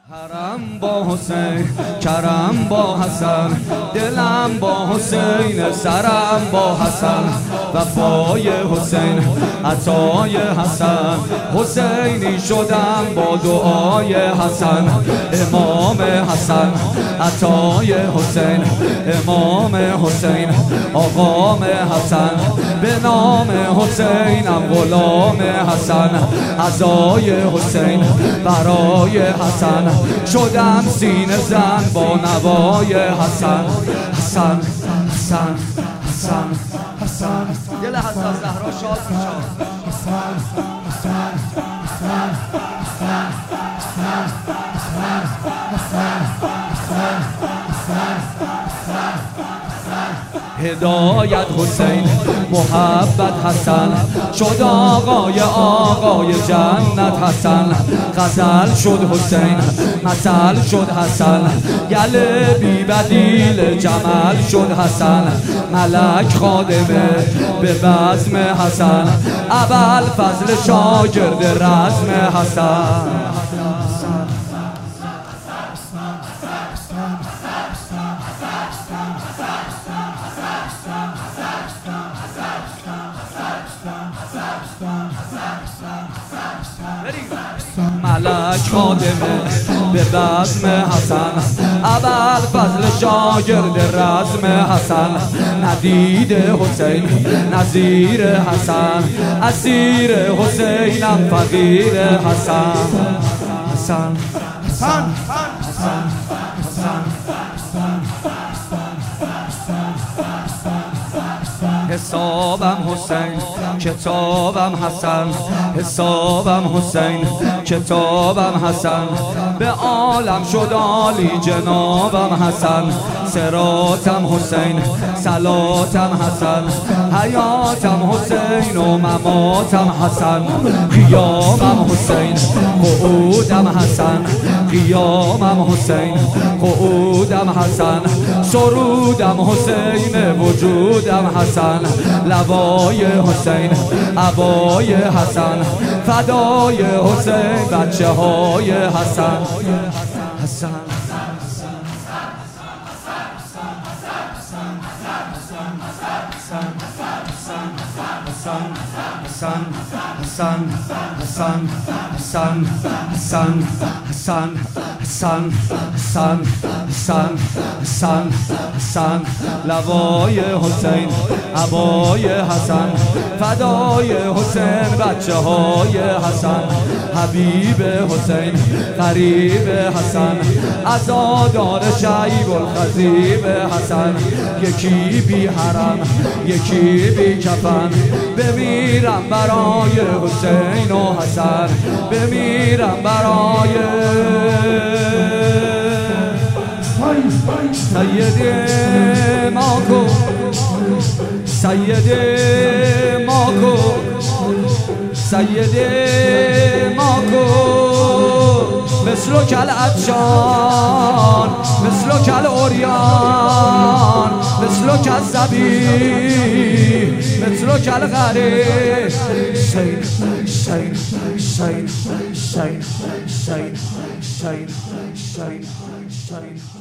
حرم با حسین، کرم با حسن، دلم با حسین، سرم با حسن، وفای حسین، عطای حسن، حسینی شدم با دعای حسن، امام حسن، عطای حسین، امام حسین، آقام حسن، به نام حسینم غلام حسن، عزای حسین برای حسن، شدم سینه زن با نوای حسن. حسن حسن حسن حسن دل حسن زهرا شاد میشد. حسن حسن حسن حسن حسن حسن حسن هدایت حسین، محبت حسن، شد آقای جنت حسن، غزل شد حسین، مثل شد حسن، گل بی بدیل جمل شد حسن، ملک خادمه به بزم حسن، اول فضل شاگرد رزم حسن. ملک خادمه به بزم حسن، اول فضل شاگرد رزم حسن، ندید حسین نظیر حسن، اسیر حسینم فقیر حسن. حسن حسن حسن حسن حسابم حسین، کتابم حسن، حسابم حسین، کتابم حسن، به عالم شد عالی جنابم حسن، صراطم حسین، صلاتم حسن، حیاتم حسین و مماتم حسن، قیامم حسین، قعودم حسن، قیامم حسین، قعودم حسن، سرودم حسین، وجودم حسن، لوای حسین، عبای حسن، فدای حسین، بچه های حسن. حسن حسن حسن حسن حسن حسن حسن حسن حسن حسن حسن حسن لوای حسین، عبای حسن، فدای حسین، بچه های حسن، حبیب حسین، قریب حسن، عزادار شیب الخطیب حسن، یکی بی حرم یکی بی کفن، بمیرم برای حسین و حسن، بمیرم برای سید ماکو، سید ماکو، سید ماکو، مثل کل عطشان، مثل کل اوریان، مثل کل زبی، مثل کل غریب، شین شین شین شین شین شین شین شین.